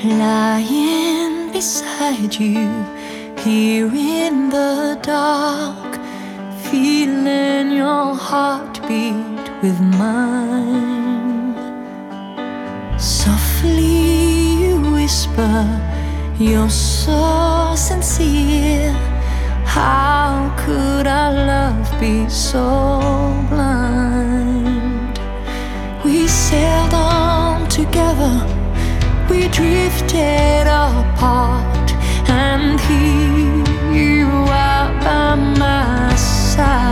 Lying beside you here in the dark, feeling your heartbeat with mine. Softly you whisper, you're so sincere. How could our love be so blind? We sailed on together, we drifted apart, and here you are by my side.